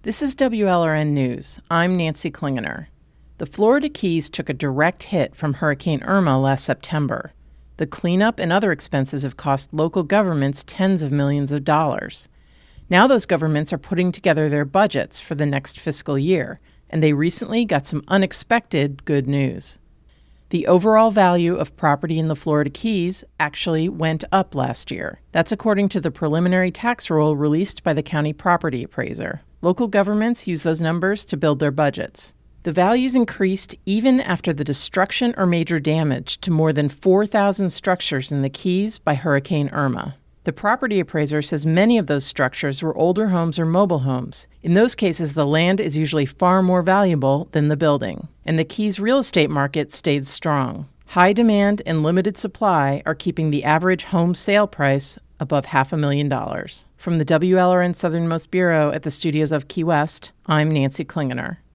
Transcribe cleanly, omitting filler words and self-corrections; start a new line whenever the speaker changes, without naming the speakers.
This is WLRN News. I'm Nancy Klingener. The Florida Keys took a direct hit from Hurricane Irma last September. The cleanup and other expenses have cost local governments tens of millions of dollars. Now those governments are putting together their budgets for the next fiscal year, and they recently got some unexpected good news. The overall value of property in the Florida Keys actually went up last year. That's according to the preliminary tax roll released by the county property appraiser. Local governments use those numbers to build their budgets. The values increased even after the destruction or major damage to more than 4,000 structures in the Keys by Hurricane Irma. The property appraiser says many of those structures were older homes or mobile homes. In those cases, the land is usually far more valuable than the building. And the Keys real estate market stayed strong. High demand and limited supply are keeping the average home sale price above $500,000. From the WLRN Southernmost Bureau at the studios of Key West, I'm Nancy Klingener.